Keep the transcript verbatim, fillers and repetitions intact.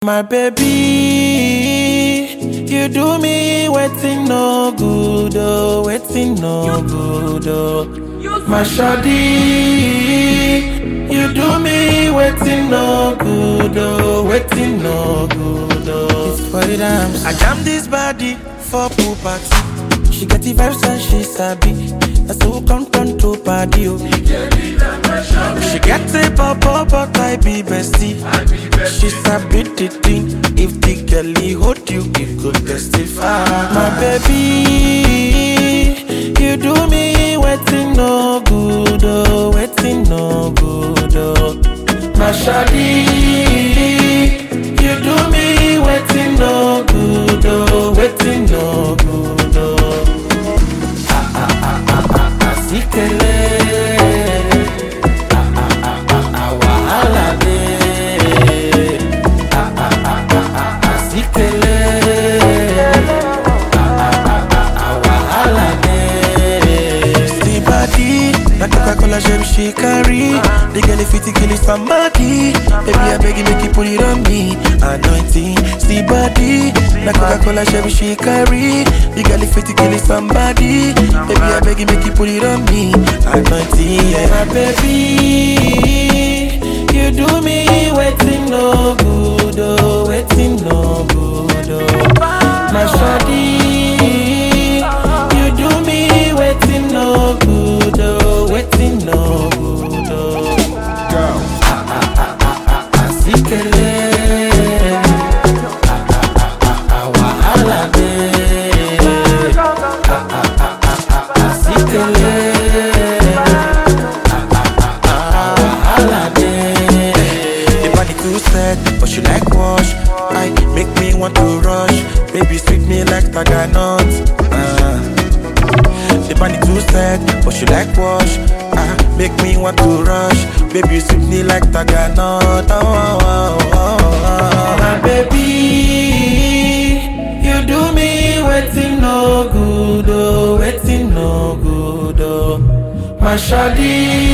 My baby, you do me waiting no good, oh, waiting no good, oh. My shawty, you do me waiting no good, oh, waiting no good, oh. It's for the dams. I jam this body for pool party. She get the vibes and she sabi. That's who come turn to party, oh. She get a pop up, but I be bestie. She sabi the thing. If the girlie hold you, it could testify. My baby, you do me waiting no good, oh, waiting no good, oh. My shawty, you do me waiting no good, oh, waiting no good, oh. Ah ah ah ah ah ah, sikele. Coca-Cola gem she carry. The girl if it kill it somebody. Baby I beg you make you put it on me. Anointing, see body. Na Coca-Cola gem she carry. The girl if it kill it somebody. Baby I beg you make you put it on me. Anointing, yeah. My baby, you do me waiting no good, oh, waiting no good, oh. My shawty, you do me waiting no good, oh. Waiting no good, oh. Ah ah ah ah ah ah, sikele. Ah ah ah ah ah, wahala de. Ah ah ah ah ah ah, sikele. Ah ah ah ah, wahala de. The body too set, but she like wash. I make me want to rush. Baby sweet me like taganut. Ah. The body too set, but she like wash. Ah, make me want to rush. Baby, you sweep me like Taganot. Oh, oh, oh, oh, oh. My baby, you do me waiting no good, oh, waiting no good, oh. My shawty,